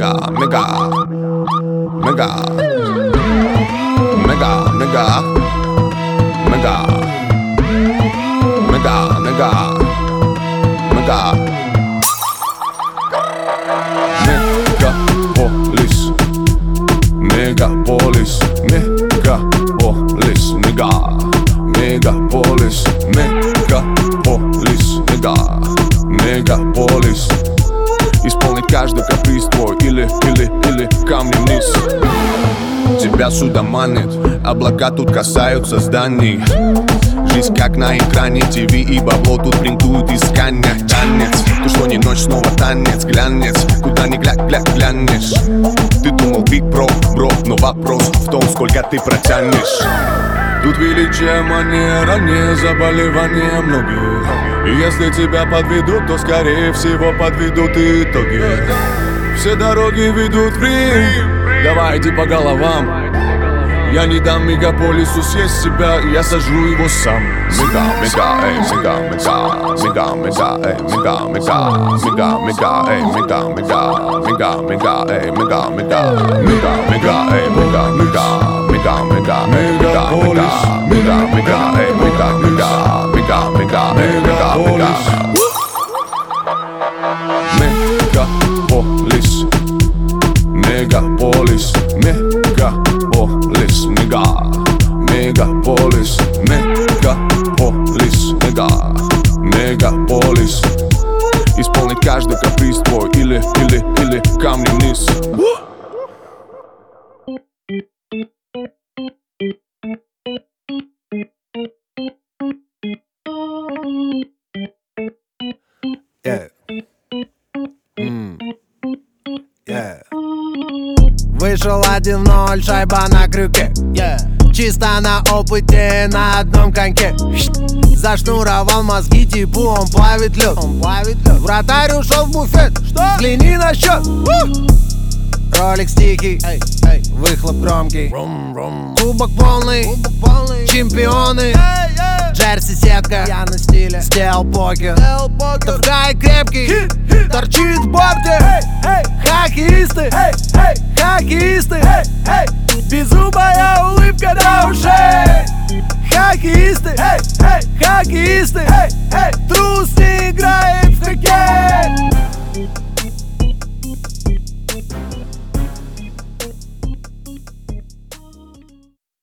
mega, mega, mega, mega, mega, mega, mega, mega, mega. Megapolis, megapolis, megapolis, mega, megapolis, мегаполис, мега, мегаполис. Исполнить каждый каприз твой или камни вниз. Тебя сюда манит, облака тут касаются зданий. Жизнь как на экране, ТВ и бабло тут принтуют искания. Танец, то что не ночь, снова танец, глянец. Куда ни глянешь. Ты думал биг бро, но вопрос в том, сколько ты протянешь. Тут величие манера, не заболевания многих. И если тебя подведут, то скорее всего подведут итоги. Все дороги ведут в Рим. Давайте по головам. Я не дам мегаполису съесть себя, я сожру его сам. Мега, мега, эй, мега, мега, мега, мега, эй, мега, мега, мега, мега, эй, мега, мега, мега, мега, эй, мега, мега, мега, мега, эй, мега, мега, мега, мега, мега, мега, мега, эй, мега, мега, мега, мега, эй, мега, мега. Мегаполис, мегаполис, мегаполис, мега, мегаполис, мегаполис, мега, мегаполис. Исполнить каждый каприз твой или камни вниз. Вышел 1-0, шайба на крюке, чисто на опыте, на одном коньке. Зашнуровал мозги, типу он плавит лед. Вратарь ушел в буфет, взгляни на счет. Роликс тихий, выхлоп громкий. Кубок полный, чемпионы. Джерси сетка, я на стиле, сделал покер. Тавгай крепкий, торчит в борте. Хоккеисты, хоккеисты, беззубая улыбка до ушей. Хоккеисты, хоккеисты.